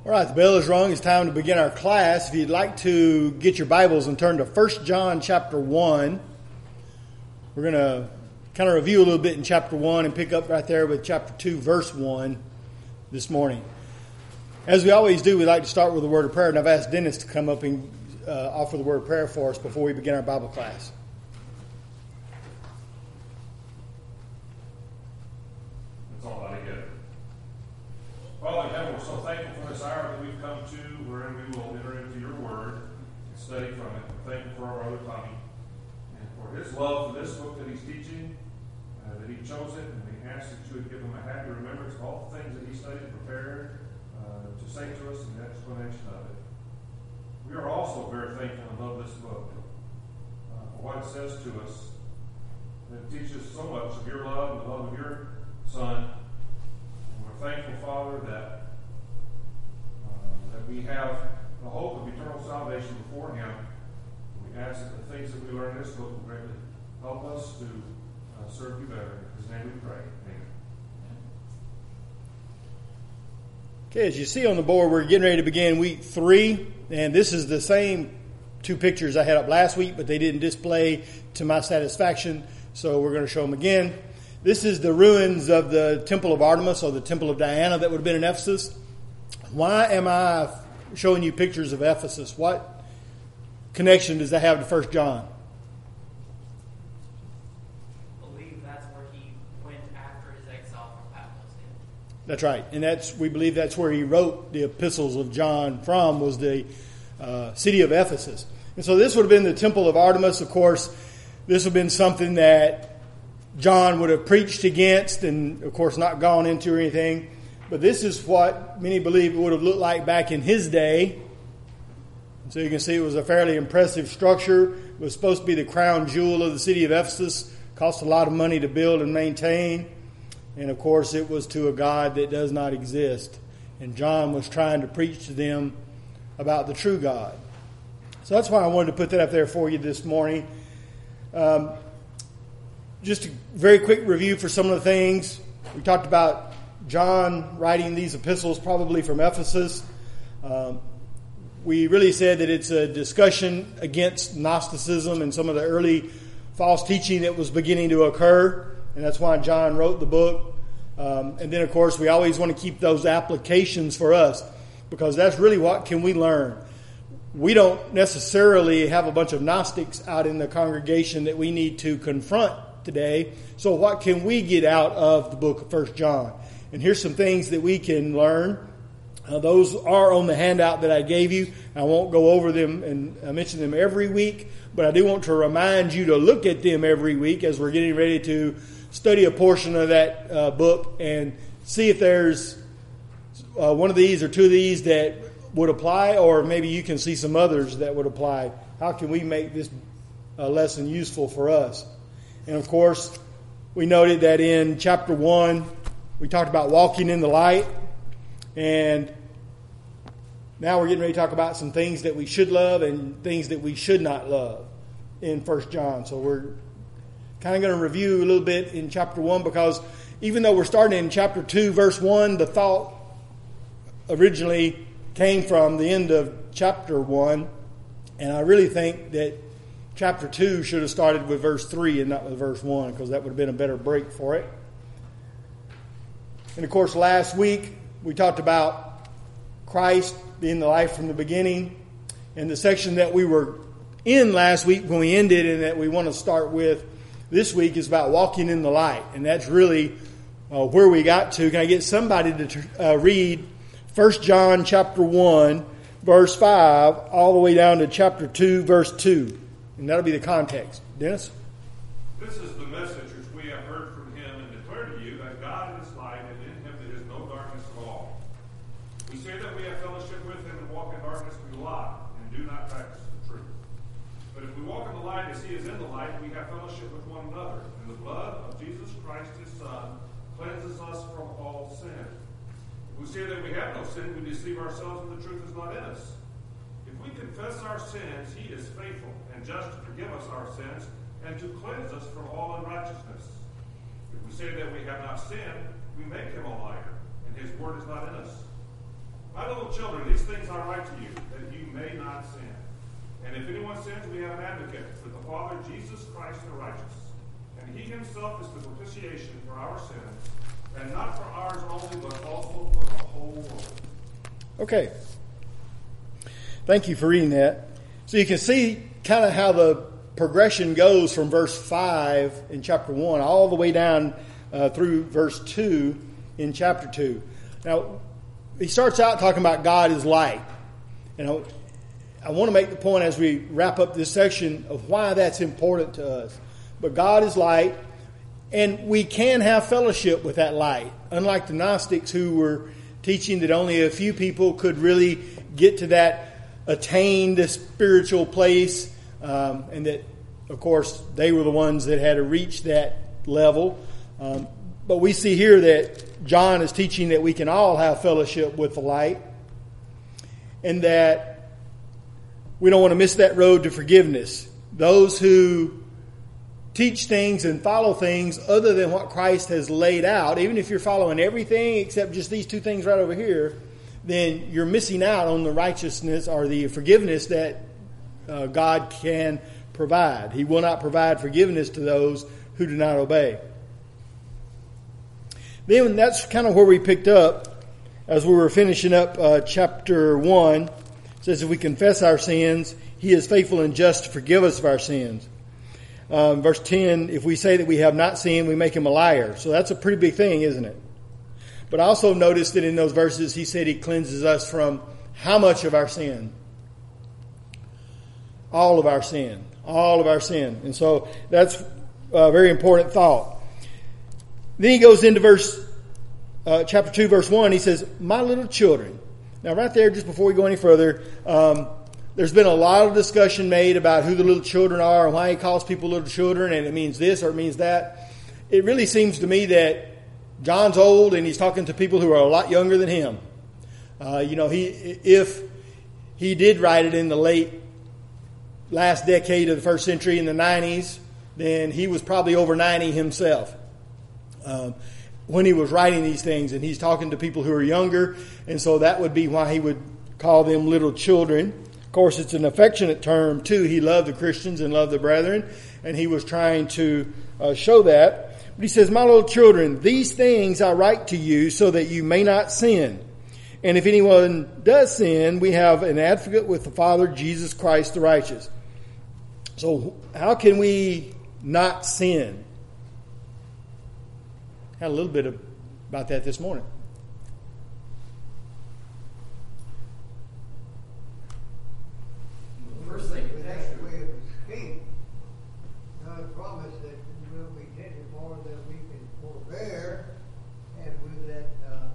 All right, the bell is rung. It's time to begin our class. If you'd like to get your Bibles and turn to 1 John chapter 1, we're going to kind of review a little bit in chapter 1 and pick up right there with chapter 2, verse 1 this morning. As we always do, we like to start with a word of prayer, and I've asked Dennis to come up and offer the word of prayer for us before we begin our Bible class. Father in heaven, we're so thankful for this hour that we've come to, wherein we will enter into your word and study from it. We're thankful for our brother Tommy and for his love for this book that he's teaching, that he chose it, and we ask that you would give him a happy remembrance of all the things that he studied and prepared to say to us in the explanation of it. We are also very thankful and love this book for what it says to us. It teaches so much of your love and the love of your Son. We're thankful, Father, that we have the hope of eternal salvation before Him. We ask that the things that we learn in this book will greatly help us to serve you better. In His name we pray. Amen. Okay, as you see on the board, we're getting ready to begin week 3, and this is the same two pictures I had up last week, but they didn't display to my satisfaction, so we're going to show them again. This is the ruins of the Temple of Artemis, or the Temple of Diana that would have been in Ephesus. Why am I showing you pictures of Ephesus? What connection does that have to 1 John? I believe that's where he went after his exile from Patmos. That's right. And we believe that's where he wrote the epistles of John from, was the city of Ephesus. And so this would have been the Temple of Artemis. Of course, this would have been something that John would have preached against and, of course, not gone into or anything. But this is what many believe it would have looked like back in his day. So you can see it was a fairly impressive structure. It was supposed to be the crown jewel of the city of Ephesus. Cost a lot of money to build and maintain. And, of course, it was to a God that does not exist. And John was trying to preach to them about the true God. So that's why I wanted to put that up there for you this morning. Just a very quick review for some of the things. We talked about John writing these epistles probably from Ephesus. We really said that it's a discussion against Gnosticism and some of the early false teaching that was beginning to occur. And that's why John wrote the book. And then, of course, we always want to keep those applications for us, because that's really what can we learn. We don't necessarily have a bunch of Gnostics out in the congregation that we need to confront today. So what can we get out of the book of 1 John? And here's some things that we can learn. Those are on the handout that I gave you. I won't go over them and mention them every week, but I do want to remind you to look at them every week as we're getting ready to study a portion of that book and see if there's one of these or two of these that would apply, or maybe you can see some others that would apply. How can we make this lesson useful for us? And, of course, we noted that in chapter 1, we talked about walking in the light. And now we're getting ready to talk about some things that we should love and things that we should not love in 1 John. So we're kind of going to review a little bit in chapter 1, because even though we're starting in chapter 2, verse 1, the thought originally came from the end of chapter 1. And I really think that chapter 2 should have started with verse 3 and not with verse 1, because that would have been a better break for it. And, of course, last week we talked about Christ being the life from the beginning. And the section that we were in last week when we ended and that we want to start with this week is about walking in the light. And that's really where we got to. Can I get somebody to read 1 John chapter 1, verse 5, all the way down to chapter 2, verse 2. And that'll be the context. Dennis? This is the message which we have heard from Him and declare to you, that God is light, and in Him there is no darkness at all. We say that we have fellowship with Him and walk in darkness, we lie and do not practice the truth. But if we walk in the light as He is in the light, we have fellowship with one another. And the blood of Jesus Christ, His Son, cleanses us from all sin. If we say that we have no sin, we deceive ourselves, and the truth is not in us. If we confess our sins, He is faithful and just to forgive us our sins and to cleanse us from all unrighteousness. If we say that we have not sinned, we make Him a liar, and His word is not in us. My little children, I write to you, that you may not sin. And if anyone sins, we have an advocate with the Father, Jesus Christ the righteous. And he himself is the propitiation for our sins, and not for ours only, but also for the whole world. Okay. Thank you for reading that. So you can see kind of how the progression goes from verse 5 in chapter 1 all the way down through verse 2 in chapter 2. Now, he starts out talking about God is light. And I want to make the point as we wrap up this section of why that's important to us. But God is light, and we can have fellowship with that light. Unlike the Gnostics who were teaching that only a few people could really get to that attained spiritual place, and that, of course, they were the ones that had to reach that level. But we see here that John is teaching that we can all have fellowship with the light, and that we don't want to miss that road to forgiveness. Those who teach things and follow things other than what Christ has laid out, even if you're following everything except just these two things right over here, then you're missing out on the righteousness or the forgiveness that God can provide. He will not provide forgiveness to those who do not obey. Then that's kind of where we picked up as we were finishing up chapter 1. It says, if we confess our sins, he is faithful and just to forgive us of our sins. Verse 10, if we say that we have not sinned, we make him a liar. So that's a pretty big thing, isn't it? But I also noticed that in those verses, he said he cleanses us from how much of our sin? All of our sin. All of our sin. And so that's a very important thought. Then he goes into chapter 2, verse 1. He says, my little children. Now, right there, just before we go any further, there's been a lot of discussion made about who the little children are and why he calls people little children, and it means this or it means that. It really seems to me that John's old and he's talking to people who are a lot younger than him. If he did write it in the last decade of the first century in the 90s, then he was probably over 90 himself when he was writing these things, and he's talking to people who are younger, and so that would be why he would call them little children. Of course, it's an affectionate term too. He loved the Christians and loved the brethren, and he was trying to show that. But he says, my little children, these things I write to you so that you may not sin. And if anyone does sin, we have an advocate with the Father, Jesus Christ the righteous. So how can we not sin? Had a little bit about that this morning. First thing, that's the way of escape. God promised that we will be taken more than we can forbear, and with that,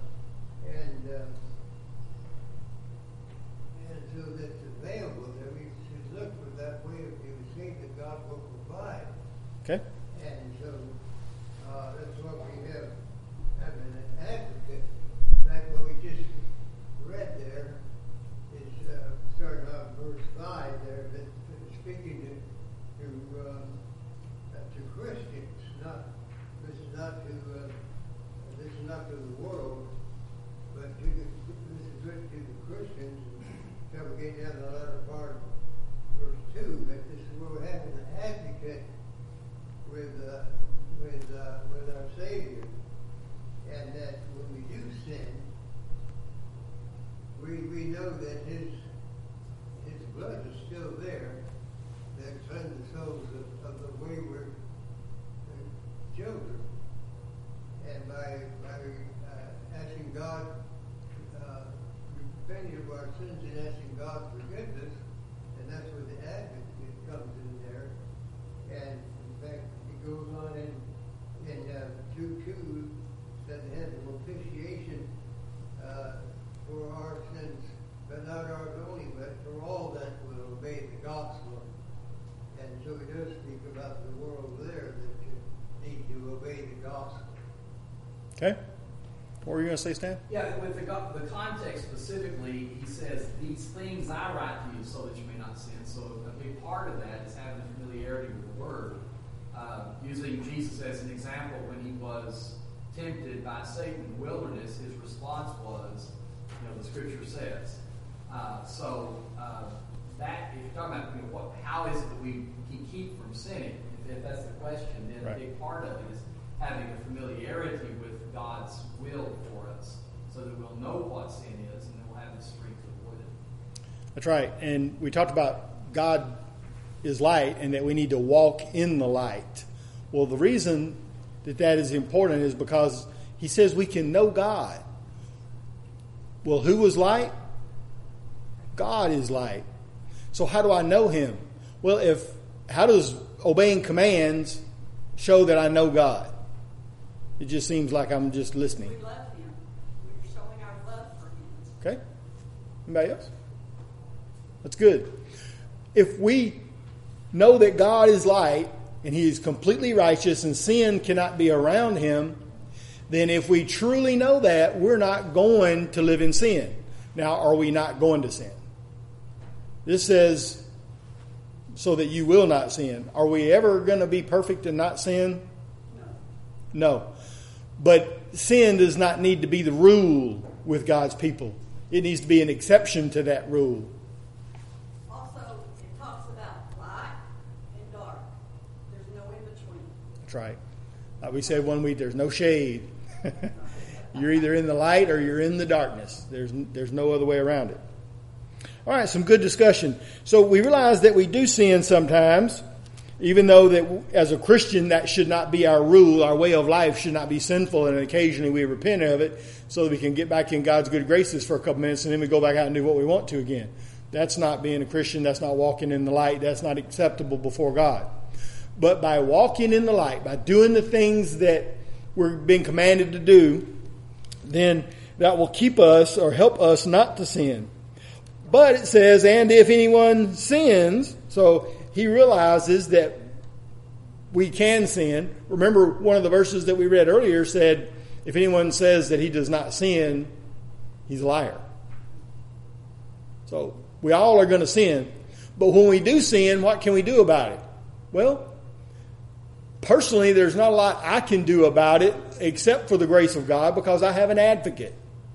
and so that's available. That we should look for that way of escape that God will provide. Okay. And so that's what we have an advocate. In fact, what we just read there is starting off verse 5 there, that speaking to Christians. This is not to the world, but this is written to the Christians. So we're getting down to the latter part of verse 2, but this is where we have an advocate with our Savior, and that when we do sin, we know that His blood is still there, that cleanses the souls of the wayward children, and by asking God, repenting of our sins and asking God forgiveness, and that's where the advocate comes in there, and in fact it goes on in 2:2 that they have the propitiation for our sins, but not ours only, but for all that will obey the gospel. And so he does speak about the world there that need to obey the gospel. Okay. What were you going to say, Stan? Yeah, with the context specifically, he says, these things I write to you so that you may not sin. So a big part of that is having familiarity with the Word. Using Jesus as an example, when he was tempted by Satan in the wilderness, his response was, the Scripture says. That, if you're talking about how is it that we can keep from sinning, if that's the question, then right. A big part of it is having a familiarity with God's will for us, so that we'll know what sin is and then we'll have the strength to avoid it. That's right. And we talked about God is light and that we need to walk in the light. Well, the reason that is important is because he says we can know God. Well, who was light? God is light. So how do I know him? Well, how does obeying commands show that I know God? It just seems like I'm just listening. We love him. We're showing our love for him. Okay. Anybody else? That's good. If we know that God is light and he is completely righteous and sin cannot be around him, then if we truly know that, we're not going to live in sin. Now, are we not going to sin? This says, so that you will not sin. Are we ever going to be perfect and not sin? No. But sin does not need to be the rule with God's people. It needs to be an exception to that rule. Also, it talks about light and dark. There's no in between. That's right. Like we said one week, there's no shade. You're either in the light or you're in the darkness. There's no other way around it. All right, some good discussion. So we realize that we do sin sometimes, even though that as a Christian that should not be our rule. Our way of life should not be sinful, and occasionally we repent of it so that we can get back in God's good graces for a couple minutes and then we go back out and do what we want to again. That's not being a Christian. That's not walking in the light. That's not acceptable before God. But by walking in the light, by doing the things that we're being commanded to do, then that will keep us or help us not to sin. But it says, and if anyone sins, so he realizes that we can sin. Remember, one of the verses that we read earlier said, if anyone says that he does not sin, he's a liar. So we all are going to sin. But when we do sin, what can we do about it? Well, personally, there's not a lot I can do about it except for the grace of God because I have an advocate.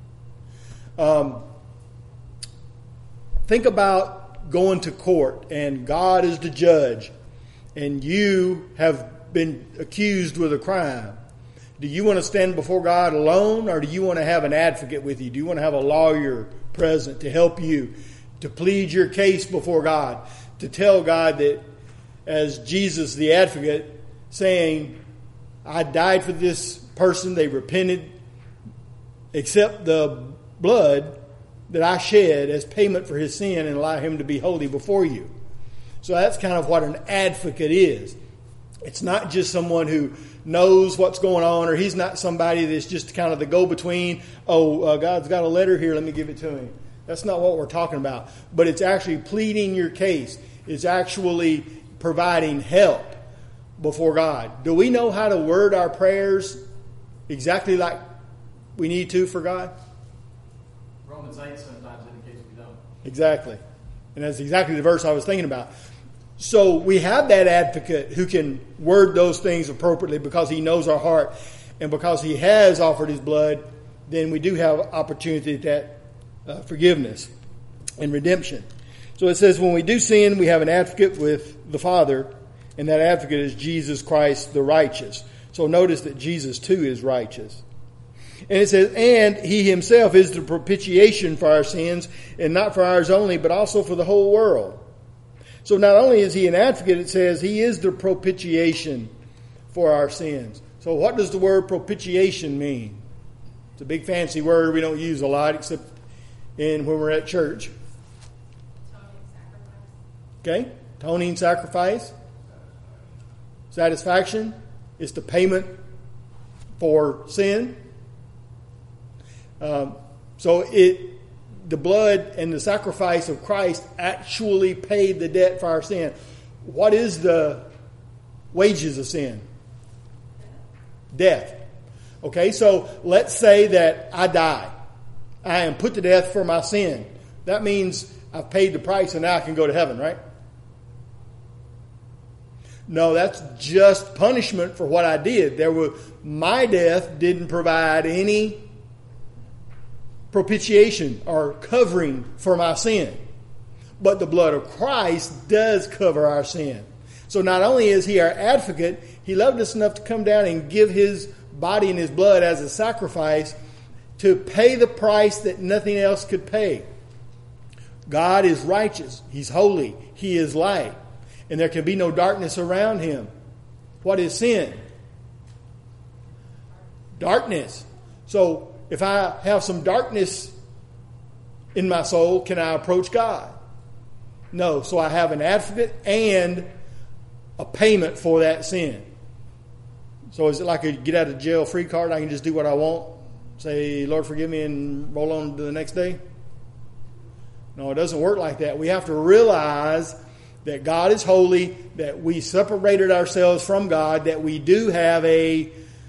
Think about going to court and God is the judge and you have been accused with a crime. Do you want to stand before God alone or do you want to have an advocate with you? Do you want to have a lawyer present to help you, to plead your case before God, to tell God that as Jesus the advocate saying, I died for this person, they repented, accept the blood that I shed as payment for his sin and allow him to be holy before you. So that's kind of what an advocate is. It's not just someone who knows what's going on, or he's not somebody that's just kind of the go-between. God's got a letter here, let me give it to him. That's not what we're talking about. But it's actually pleading your case. It's actually providing help before God. Do we know how to word our prayers exactly like we need to for God? Romans 8 sometimes indicates we don't. Exactly. And that's exactly the verse I was thinking about. So we have that advocate who can word those things appropriately because he knows our heart. And because he has offered his blood, then we do have opportunity at that forgiveness and redemption. So it says when we do sin, we have an advocate with the Father, and that advocate is Jesus Christ the righteous. So notice that Jesus too is righteous. And it says, and he himself is the propitiation for our sins, and not for ours only, but also for the whole world. So not only is he an advocate, it says he is the propitiation for our sins. So what does the word propitiation mean? It's a big fancy word we don't use a lot except when we're at church. Okay? Atoning sacrifice. Satisfaction. It's the payment for sin. The blood and the sacrifice of Christ actually paid the debt for our sin. What is the wages of sin? Death. Okay, so let's say that I die. I am put to death for my sin. That means I've paid the price and now I can go to heaven, right? No, that's just punishment for what I did. My death didn't provide any propitiation or covering for my sin. But the blood of Christ does cover our sin. So not only is he our advocate, he loved us enough to come down and give his body and his blood as a sacrifice to pay the price that nothing else could pay. God is righteous. He's holy. He is light. And there can be no darkness around him. What is sin? Darkness. So if I have some darkness in my soul, can I approach God? No. So I have an advocate and a payment for that sin. So is it like a get out of jail free card? I can just do what I want, say, Lord, forgive me, and roll on to the next day? No, it doesn't work like that. We have to realize that God is holy, that we separated ourselves from God, that we do have a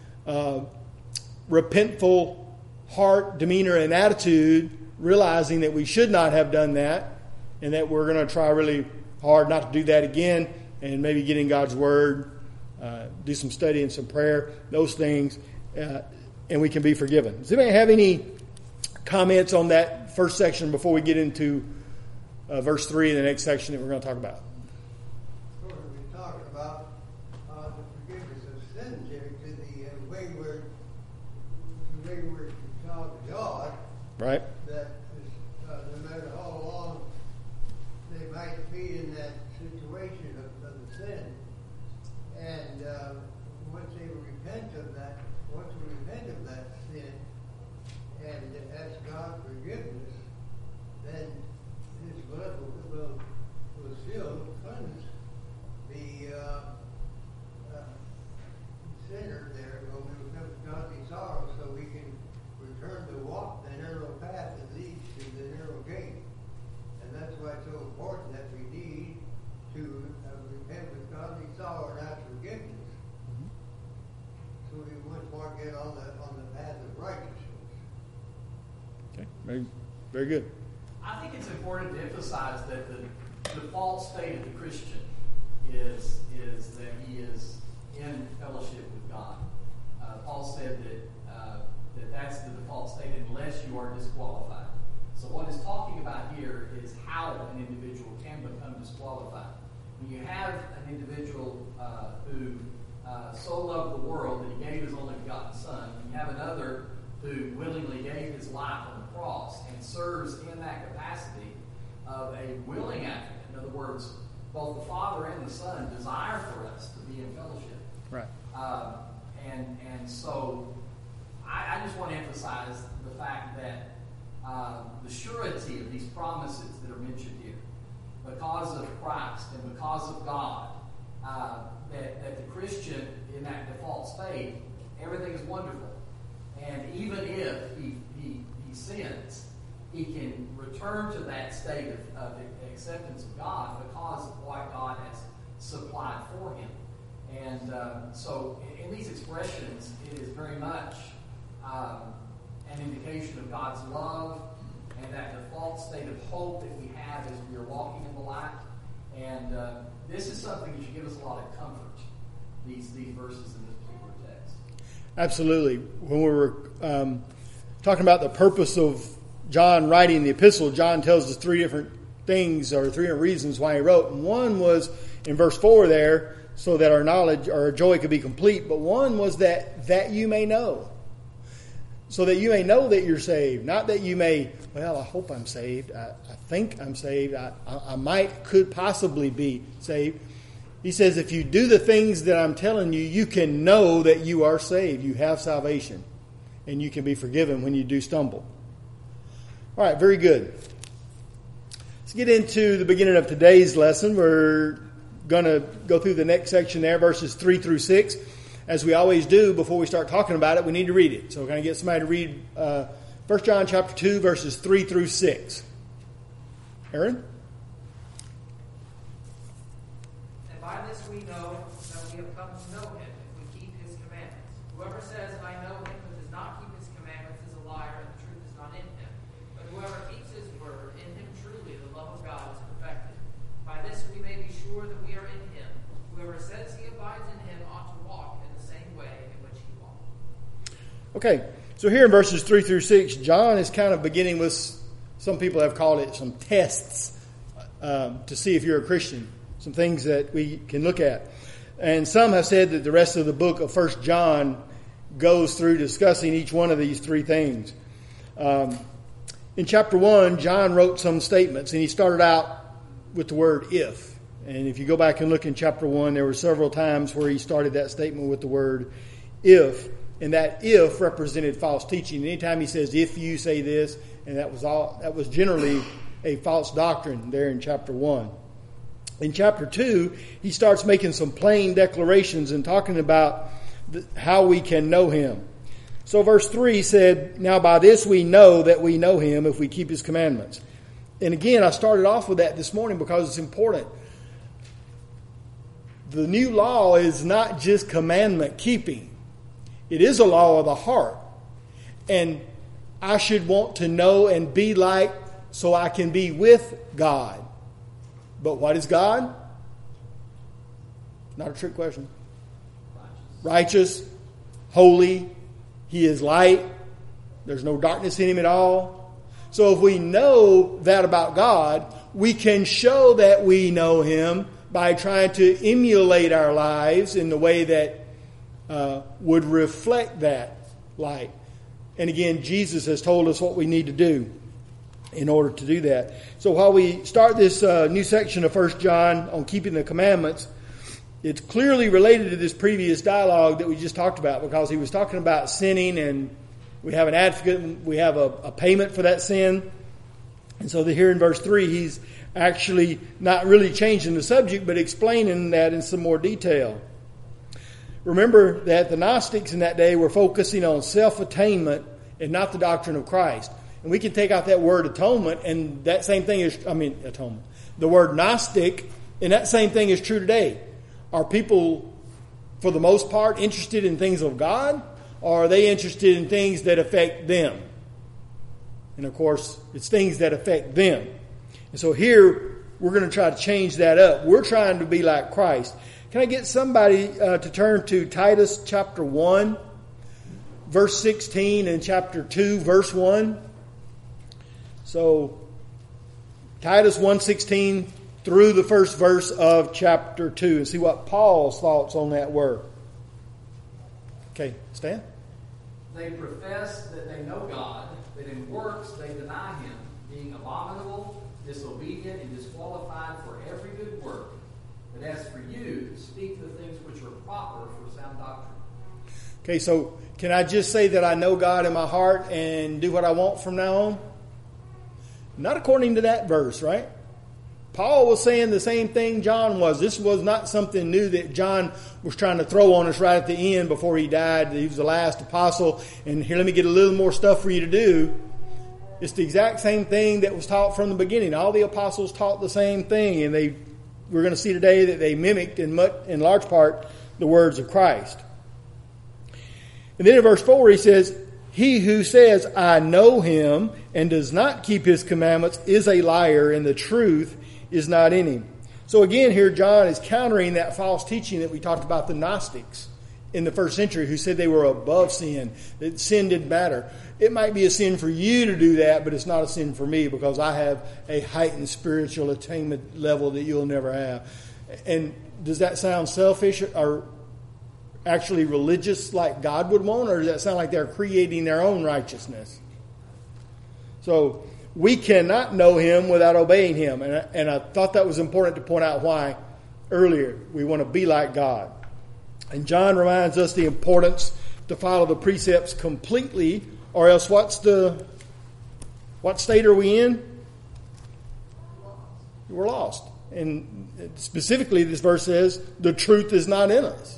repentful heart, demeanor, and attitude, realizing that we should not have done that, and that we're going to try really hard not to do that again, and maybe get in God's Word, do some study and some prayer, those things, and we can be forgiven. Does anybody have any comments on that first section before we get into verse 3 in the next section that we're going to talk about? Of course, we talked about the forgiveness of sins here to the wayward child of God. Right. That is, no matter how long they might be in that situation of the sin, and once they repent of that sin and ask God forgiveness, then His blood will still cleanse the sinner there when we come to godly sorrow, so we can return to walk the narrow path that leads to the narrow gate. And that's why it's so important that we need to repent with godly sorrow and ask forgiveness, so we once more get on the path of righteousness. Okay, very, very good. I think it's important to emphasize that the default state of the Christian is that he is in fellowship with God. Paul said that that's the default state unless you are disqualified. So what he's talking about here is how an individual can become disqualified. When you have an individual who so loved the world that he gave his only begotten Son, and you have another who willingly gave his life on the cross and serves in that capacity of a willing advocate. In other words, both the Father and the Son desire for us to be in fellowship. Right. And so I just want to emphasize the fact that the surety of these promises that are mentioned here, because of Christ and because of God, that the Christian in that default state, everything is wonderful. And even if he sins, he can return to that state of acceptance of God because of what God has supplied for him. And so in these expressions, it is very much an indication of God's love and that default state of hope that we have as we are walking in the light. And this is something that should give us a lot of comfort, these verses in this particular text. Absolutely. When we were talking about the purpose of John writing the epistle, John tells us three different things or three different reasons why he wrote. And one was in verse 4 there, so that our knowledge or our joy could be complete. But one was that you may know. So that you may know that you're saved. Not that you may, well, I hope I'm saved. I think I'm saved. I could possibly be saved. He says if you do the things that I'm telling you, you can know that you are saved. You have salvation. And you can be forgiven when you do stumble. All right, very good. Let's get into the beginning of today's lesson. We're going to go through the next section there, verses 3 through 6. As we always do, before we start talking about it, we need to read it. So we're going to get somebody to read 1 John chapter 2, verses 3 through 6. Aaron? And by this we know that we have come to know him if we keep his commandments. Whoever says, I know him, but does not keep his commandments is a liar, and the truth is not in him. But whoever keeps his word, in him truly the love of God is perfected. By this we may be sure that we are in him. Whoever says he abides in him ought to walk in the same way in which he walked. Okay. So here in verses 3 through 6, John is kind of beginning with, some people have called it some tests to see if you're a Christian. Some things that we can look at. And some have said that the rest of the book of 1 John goes through discussing each one of these three things. In chapter 1, John wrote some statements, and he started out with the word if. And if you go back and look in chapter 1, there were several times where he started that statement with the word if. And that if represented false teaching. Anytime he says, if you say this, and that was generally a false doctrine there in chapter 1. In chapter 2, he starts making some plain declarations and talking about how we can know him. So verse 3 said, now by this we know that we know him if we keep his commandments. And again, I started off with that this morning because it's important. The new law is not just commandment keeping. It is a law of the heart. And I should want to know and be like so I can be with God. But what is God? Not a trick question. Righteous, holy. He is light. There's no darkness in him at all. So if we know that about God, we can show that we know him by trying to emulate our lives in the way that would reflect that light. And again, Jesus has told us what we need to do in order to do that. So while we start this new section of 1 John on keeping the commandments, it's clearly related to this previous dialogue that we just talked about, because he was talking about sinning, and we have an advocate, and we have a payment for that sin. And so here in verse 3, he's actually not really changing the subject, but explaining that in some more detail. Remember that the Gnostics in that day were focusing on self-attainment and not the doctrine of Christ. And we can take out that word atonement, and that same thing is, atonement. The word Gnostic, and that same thing is true today. Are people, for the most part, interested in things of God, or are they interested in things that affect them? And of course, it's things that affect them. And so here, we're going to try to change that up. We're trying to be like Christ. Can I get somebody to turn to Titus chapter 1, verse 16, and chapter 2, verse 1? So, Titus 1:16 through the first verse of chapter 2, and see what Paul's thoughts on that were. Okay, Stan? They profess that they know God, but in works they deny him, being abominable, disobedient, and disqualified for every good work. But as for you, speak the things which are proper for sound doctrine. Okay, so can I just say that I know God in my heart and do what I want from now on? Not according to that verse, right? Paul was saying the same thing John was. This was not something new that John was trying to throw on us right at the end before he died. He was the last apostle, and here, let me get a little more stuff for you to do. It's the exact same thing that was taught from the beginning. All the apostles taught the same thing, and we're going to see today that they mimicked in large part the words of Christ. And then in verse 4 he says, he who says, I know him, and does not keep his commandments is a liar, and the truth is not in him. So again, here John is countering that false teaching that we talked about the Gnostics in the first century, who said they were above sin, that sin didn't matter. It might be a sin for you to do that, but it's not a sin for me, because I have a heightened spiritual attainment level that you'll never have. And does that sound selfish or actually religious like God would want, or does that sound like they're creating their own righteousness? So we cannot know him without obeying him. And I thought that was important to point out why earlier. We want to be like God. And John reminds us the importance to follow the precepts completely, or else what state are we in? We're lost. And specifically this verse says the truth is not in us.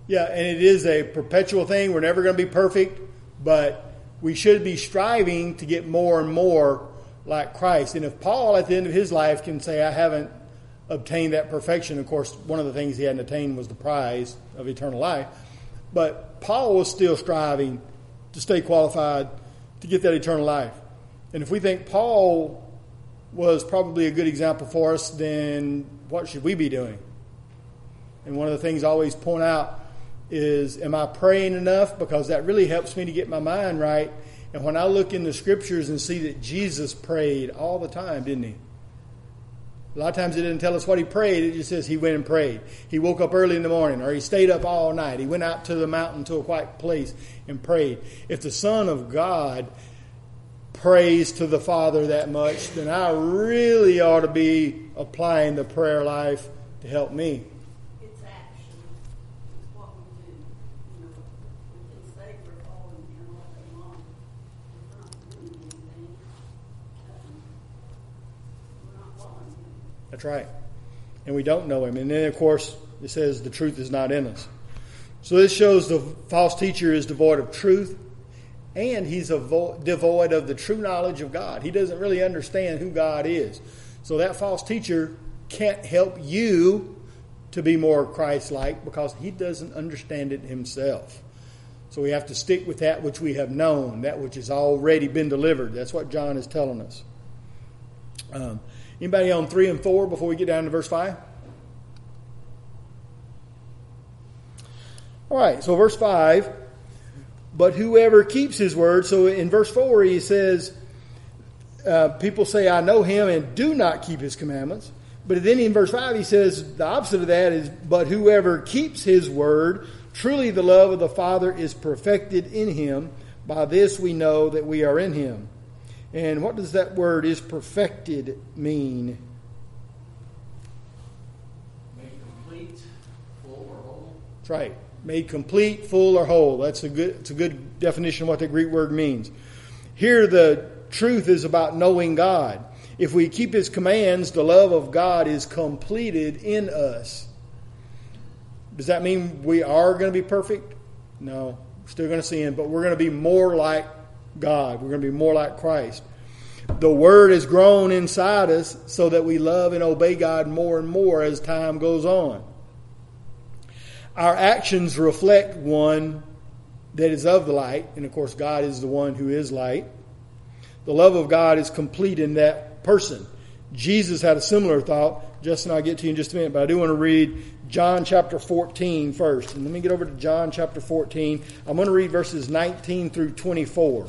Yeah, and it is a perpetual thing. We're never going to be perfect, but we should be striving to get more and more like Christ. And if Paul, at the end of his life, can say, I haven't obtained that perfection, of course, one of the things he hadn't attained was the prize of eternal life. But Paul was still striving to stay qualified to get that eternal life. And if we think Paul was probably a good example for us, then what should we be doing? And one of the things I always point out is, am I praying enough? Because that really helps me to get my mind right. And when I look in the scriptures and see that Jesus prayed all the time, didn't he? A lot of times it didn't tell us what he prayed. It just says he went and prayed. He woke up early in the morning, or he stayed up all night. He went out to the mountain to a quiet place and prayed. If the Son of God prays to the Father that much, then I really ought to be applying the prayer life to help me. It's action. It's what we do. You know, we can say we're following him all day long. If we're not doing anything, we're not following him. That's right. And we don't know him. And then, of course, it says the truth is not in us. So this shows the false teacher is devoid of truth, and he's devoid of the true knowledge of God. He doesn't really understand who God is. So that false teacher can't help you to be more Christ-like because he doesn't understand it himself. So we have to stick with that which we have known, that which has already been delivered. That's what John is telling us. Anybody on 3 and 4 before we get down to verse 5? All right, so verse 5, but whoever keeps his word. So in verse 4 he says, people say, I know him, and do not keep his commandments. But then in verse 5 he says, the opposite of that is, but whoever keeps his word, truly the love of the Father is perfected in him. By this we know that we are in him. And what does that word "is perfected" mean? Made complete, full, or whole. That's right. Made complete, full, or whole. It's a good definition of what the Greek word means. Here the truth is about knowing God. If we keep his commands, the love of God is completed in us. Does that mean we are going to be perfect? No. We're still going to sin, but we're going to be more like God. We're going to be more like Christ. The Word has grown inside us so that we love and obey God more and more as time goes on. Our actions reflect one that is of the light, and of course God is the one who is light. The love of God is complete in that person. Jesus had a similar thought. Justin, I'll get to you in just a minute, but I do want to read John chapter 14 first. And let me get over to John chapter 14. I'm going to read verses 19 through 24.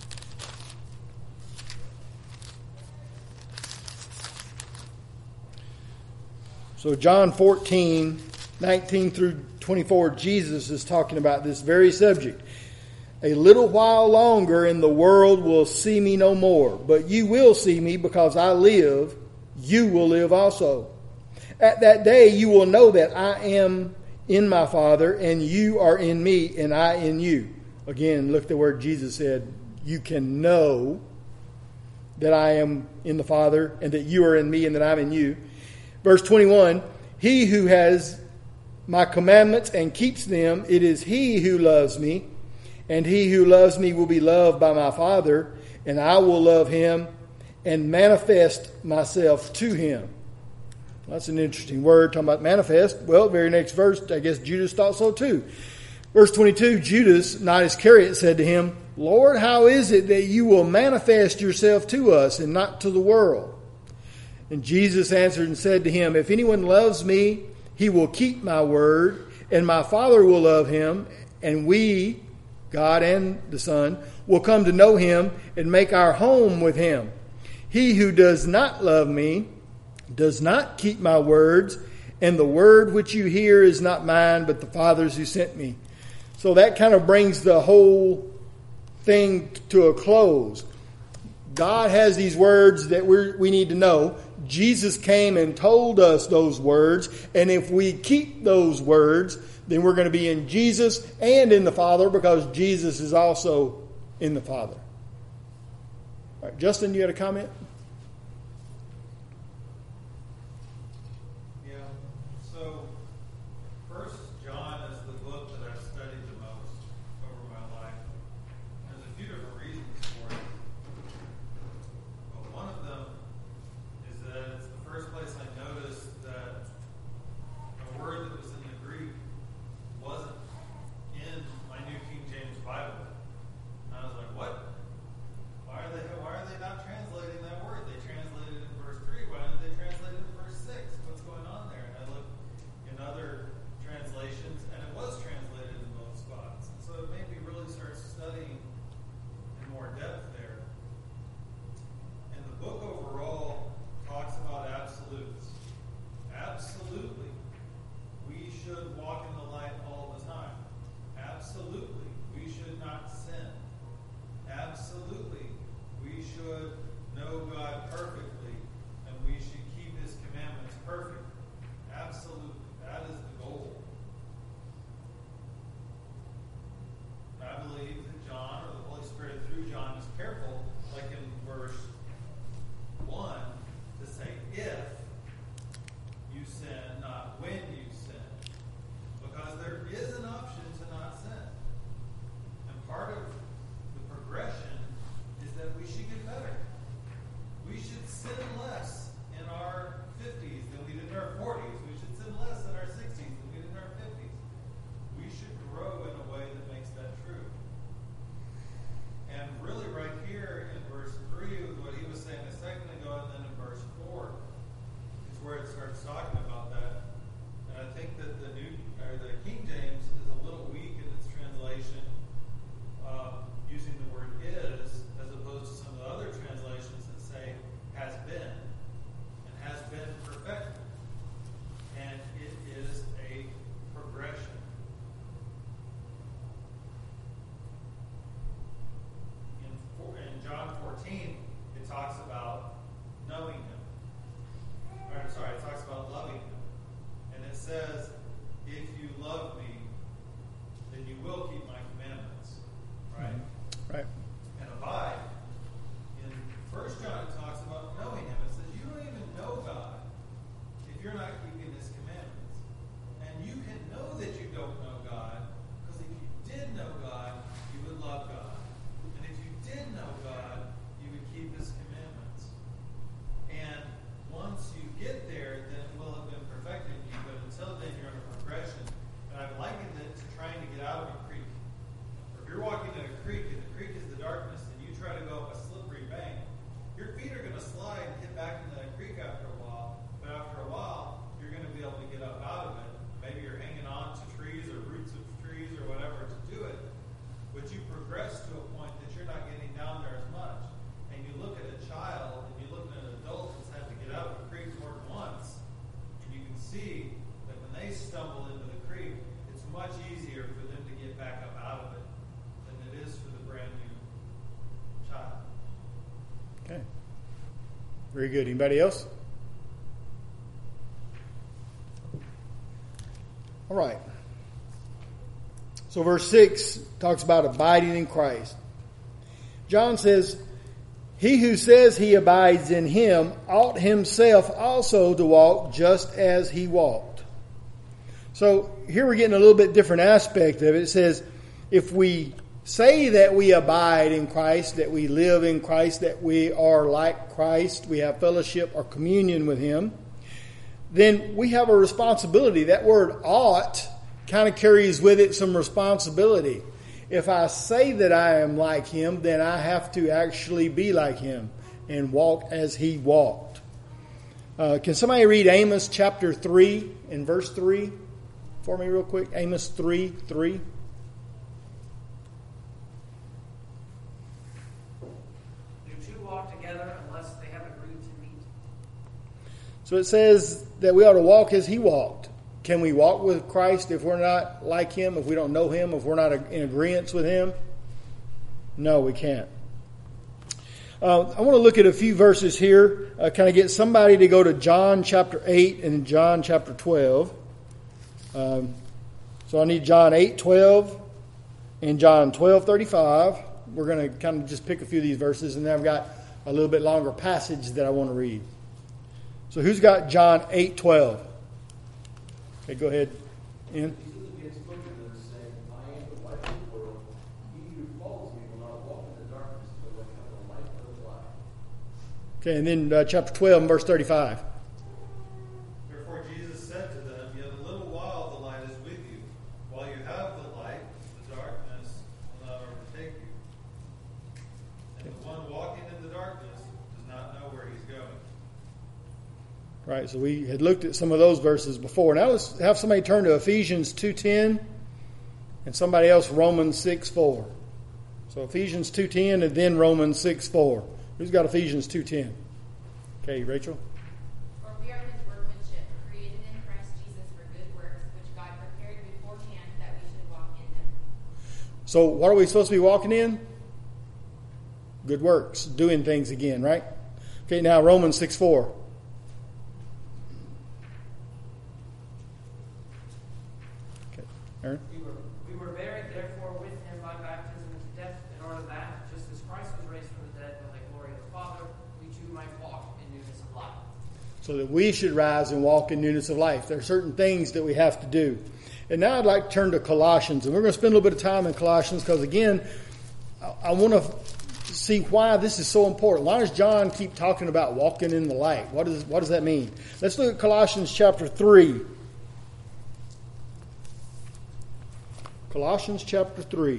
So John 14, 19 through 24, Jesus is talking about this very subject. A little while longer and the world will see me no more, but you will see me because I live, you will live also. At that day you will know that I am in my Father and you are in me and I in you. Again, look at the word Jesus said, you can know that I am in the Father and that you are in me and that I'm in you. Verse 21, he who has my commandments and keeps them, it is he who loves me. And he who loves me will be loved by my Father, and I will love him and manifest myself to him. That's an interesting word, talking about manifest. Well, very next verse, I guess Judas thought so too. Verse 22, Judas, not Iscariot, said to him, Lord, how is it that you will manifest yourself to us and not to the world? And Jesus answered and said to him, if anyone loves me, he will keep my word, and my Father will love him, and we, God and the Son, will come to know him and make our home with him. He who does not love me does not keep my words, and the word which you hear is not mine, but the Father's who sent me. So that kind of brings the whole thing to a close. God has these words that we need to know. Jesus came and told us those words, and if we keep those words, then we're going to be in Jesus and in the Father, because Jesus is also in the Father. All right, Justin, you had a comment? Yeah. So, 1 John is the book that you're not keeping His commandments. And you can know that you don't know God, because if you did know God, you would love God. And if you did know God, you would keep His commandments. And once you get there, then it will have been perfected you. But until then, you're in a progression. And I've likened it to trying to get out of a creek. Or if you're walking in a creek, and the creek is the darkness, and you try to go up a slippery bank, your feet are going to slide and get back into that creek after a while. But after a while, you're going to be able to get up out of it. Maybe you're hanging on to trees or roots of trees or whatever to do it. But you progress to a point that you're not getting down there as much. And you look at a child and you look at an adult that's had to get out of a creek more than once. And you can see that when they stumble into the creek, it's much easier for them to get back up out of it than it is for the brand new child. Okay. Very good. Anybody else? All right. So verse 6 talks about abiding in Christ. John says, he who says he abides in him ought himself also to walk just as he walked. So here we're getting a little bit different aspect of it. It says, if we say that we abide in Christ, that we live in Christ, that we are like Christ, we have fellowship or communion with Him, then we have a responsibility. That word ought kind of carries with it some responsibility. If I say that I am like Him, then I have to actually be like Him and walk as He walked. Can somebody read Amos chapter 3 and verse 3 for me real quick? Amos 3:3. So it says that we ought to walk as He walked. Can we walk with Christ if we're not like Him, if we don't know Him, if we're not in agreement with Him? No, we can't. I want to look at a few verses here, kind of get somebody to go to John chapter 8 and John chapter 12. So I need John 8:12 and John 12:35. We're going to kind of just pick a few of these verses, and then I've got a little bit longer passage that I want to read. So who's got John 8:12? Okay, go ahead, Ian. Okay, and then chapter 12 and verse 35. Therefore Jesus said to them, yet a little while the light is with you. While you have the light, the darkness will not overtake you. And the one walking in the darkness does not know where he's going. Right, so we had looked at some of those verses before. Now let's have somebody turn to Ephesians 2:10 and somebody else Romans 6:4. So Ephesians 2:10 and then Romans 6:4. Who's got Ephesians 2:10? Okay, Rachel. For we are His workmanship, created in Christ Jesus for good works, which God prepared beforehand that we should walk in them. So what are we supposed to be walking in? Good works, doing things again, right? Okay, now Romans 6:4. Okay, Aaron. We were buried, therefore, with Him by baptism into death, in order that, just as Christ was raised from the dead by the glory of the Father, we too might walk in newness of life. So that we should rise and walk in newness of life. There are certain things that we have to do. And now I'd like to turn to Colossians. And we're going to spend a little bit of time in Colossians because, again, I want to see why this is so important. Why does John keep talking about walking in the light? What does that mean? Let's look at Colossians chapter 3. Colossians chapter 3.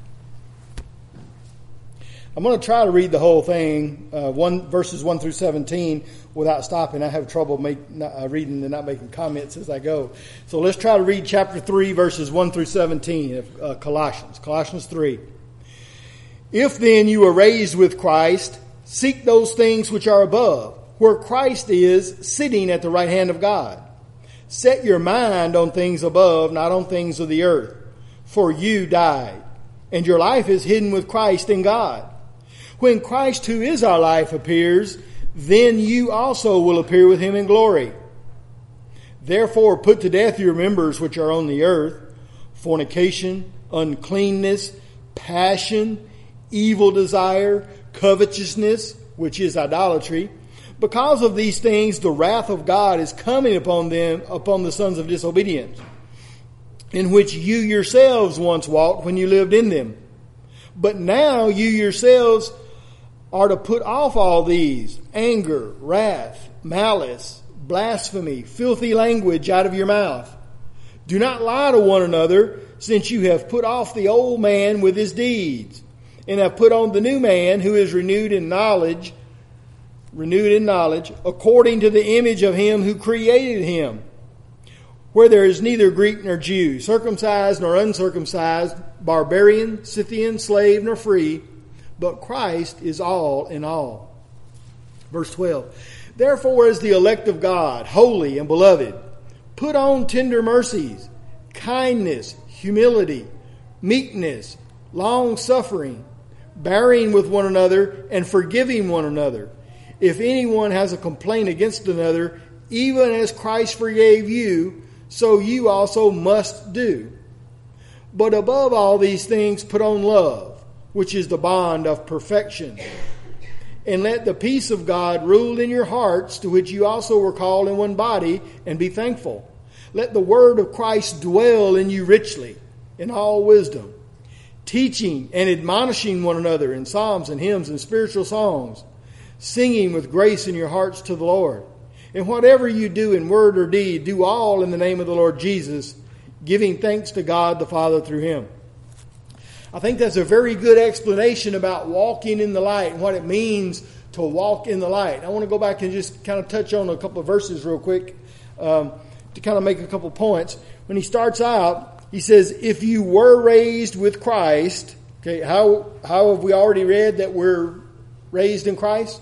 I'm going to try to read the whole thing, verses 1 through 17, without stopping. I have trouble reading and not making comments as I go. So let's try to read chapter 3, verses 1 through 17 of Colossians. Colossians 3. If then you are raised with Christ, seek those things which are above, where Christ is sitting at the right hand of God. Set your mind on things above, not on things of the earth. For you died, and your life is hidden with Christ in God. When Christ, who is our life, appears, then you also will appear with Him in glory. Therefore put to death your members which are on the earth, fornication, uncleanness, passion, evil desire, covetousness, which is idolatry. Because of these things, the wrath of God is coming upon them, upon the sons of disobedience, in which you yourselves once walked when you lived in them. But now you yourselves are to put off all these: anger, wrath, malice, blasphemy, filthy language out of your mouth. Do not lie to one another, since you have put off the old man with his deeds, and have put on the new man, who is renewed in knowledge, according to the image of him who created him, where there is neither Greek nor Jew, circumcised nor uncircumcised, barbarian, Scythian, slave nor free, but Christ is all in all. Verse 12. Therefore, as the elect of God, holy and beloved, put on tender mercies, kindness, humility, meekness, long-suffering, bearing with one another and forgiving one another. If anyone has a complaint against another, even as Christ forgave you, so you also must do. But above all these things, put on love, which is the bond of perfection. And let the peace of God rule in your hearts, to which you also were called in one body, and be thankful. Let the word of Christ dwell in you richly, in all wisdom, teaching and admonishing one another in psalms and hymns and spiritual songs, singing with grace in your hearts to the Lord. And whatever you do in word or deed, do all in the name of the Lord Jesus, giving thanks to God the Father through him. I think that's a very good explanation about walking in the light and what it means to walk in the light. I want to go back and just kind of touch on a couple of verses real quick to kind of make a couple points. When he starts out, he says, if you were raised with Christ, okay, how have we already read that we're raised in Christ?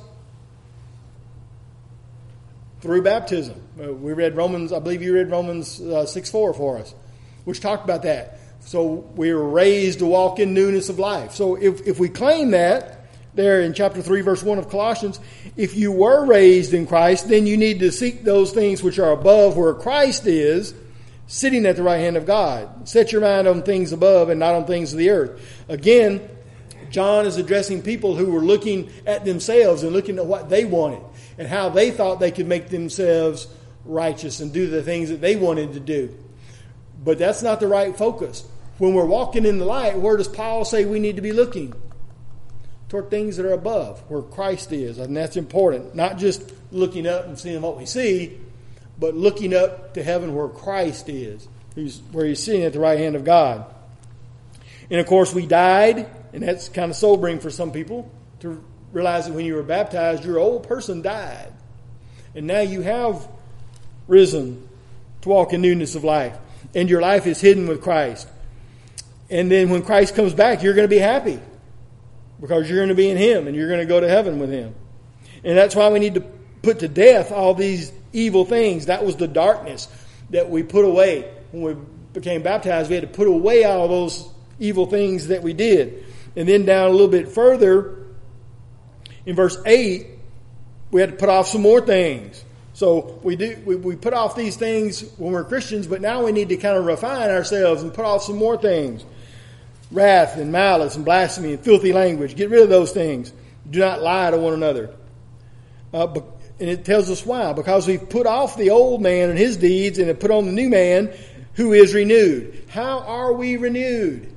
Through baptism. We read Romans, I believe you read Romans 6:4 for us, which talked about that. So we were raised to walk in newness of life. So if we claim that, there in chapter 3, verse 1 of Colossians, if you were raised in Christ, then you need to seek those things which are above, where Christ is, sitting at the right hand of God. Set your mind on things above and not on things of the earth. Again, John is addressing people who were looking at themselves and looking at what they wanted and how they thought they could make themselves righteous and do the things that they wanted to do. But that's not the right focus. When we're walking in the light, where does Paul say we need to be looking? Toward things that are above, where Christ is. And that's important. Not just looking up and seeing what we see, but looking up to heaven where Christ is, where he's sitting at the right hand of God. And of course we died, and that's kind of sobering for some people to realize that when you were baptized, your old person died. And now you have risen to walk in newness of life. And your life is hidden with Christ. And then when Christ comes back, you're going to be happy. Because you're going to be in him and you're going to go to heaven with him. And that's why we need to put to death all these evil things. That was the darkness that we put away. When we became baptized, we had to put away all those evil things that we did. And then down a little bit further, in verse 8, we had to put off some more things. So we put off these things when we're Christians, but now we need to kind of refine ourselves and put off some more things. Wrath and malice and blasphemy and filthy language. Get rid of those things. Do not lie to one another. And it tells us why. Because we've put off the old man and his deeds and have put on the new man who is renewed. How are we renewed?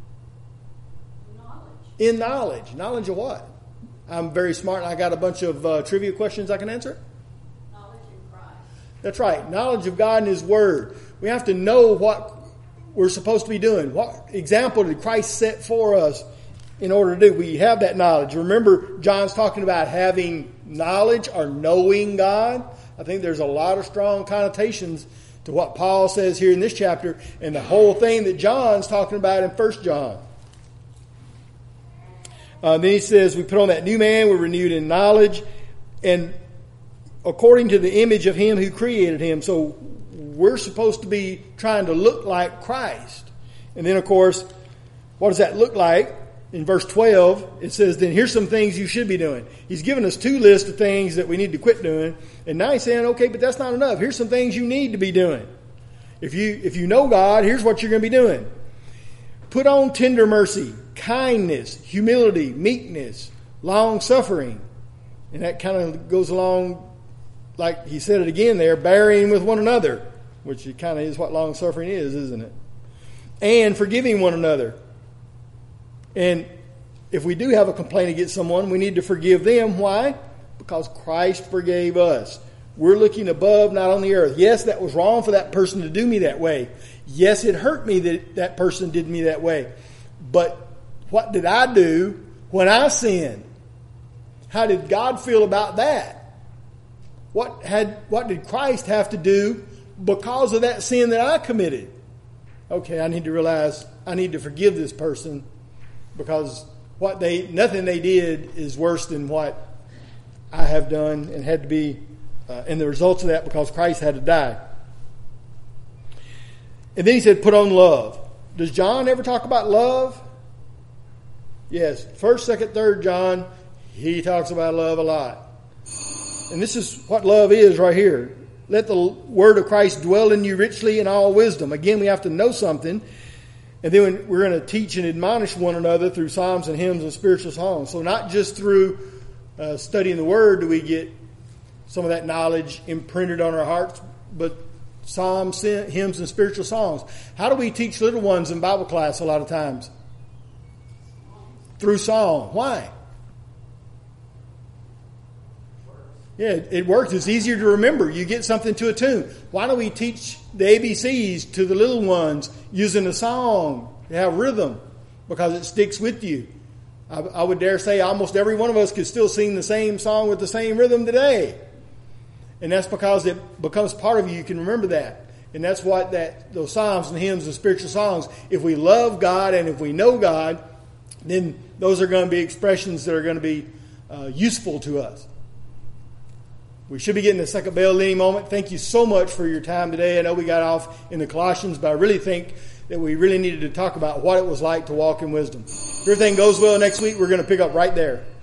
Knowledge. In knowledge. Knowledge of what? I'm very smart and I got a bunch of trivia questions I can answer. Knowledge in Christ. That's right. Knowledge of God and his word. We have to know what we're supposed to be doing. What example did Christ set for us in order to do? We have that knowledge. Remember, John's talking about having knowledge or knowing God. I think there's a lot of strong connotations to what Paul says here in this chapter and the whole thing that John's talking about in 1 John. Then he says, we put on that new man, we're renewed in knowledge, and according to the image of him who created him. So we're supposed to be trying to look like Christ. And then, of course, what does that look like? In verse 12, it says, then here's some things you should be doing. He's given us 2 lists of things that we need to quit doing. And now he's saying, okay, but that's not enough. Here's some things you need to be doing. If you know God, here's what you're going to be doing. Put on tender mercy, kindness, humility, meekness, long-suffering, And that kind of goes along, like he said it again there, bearing with one another, which it kind of is what long suffering is, isn't it? And forgiving one another. And if we do have a complaint against someone, we need to forgive them. Why? Because Christ forgave us. We're looking above, not on the earth. Yes, that was wrong for that person to do me that way. Yes, it hurt me that that person did me that way. But what did I do when I sinned? How did God feel about that? What did Christ have to do because of that sin that I committed? Okay, I need to realize I need to forgive this person because nothing they did is worse than what I have done and had to be, and the results of that because Christ had to die. And then he said, put on love. Does John ever talk about love? Yes. 1st, 2nd, 3rd John, he talks about love a lot. And this is what love is right here. Let the word of Christ dwell in you richly in all wisdom. Again, we have to know something. And then we're going to teach and admonish one another through psalms and hymns and spiritual songs. So not just through studying the word do we get some of that knowledge imprinted on our hearts, but psalms, hymns, and spiritual songs. How do we teach little ones in Bible class a lot of times? Through song. Why? Yeah, it works. It's easier to remember. You get something to a tune. Why don't we teach the ABCs to the little ones using a song to have rhythm? Because it sticks with you. I would dare say almost every one of us could still sing the same song with the same rhythm today. And that's because it becomes part of you. You can remember that. And that's what those psalms and hymns and spiritual songs, if we love God and if we know God, then those are going to be expressions that are going to be useful to us. We should be getting the second bell any moment. Thank you so much for your time today. I know we got off in the Colossians, but I really think that we really needed to talk about what it was like to walk in wisdom. If everything goes well next week, we're going to pick up right there.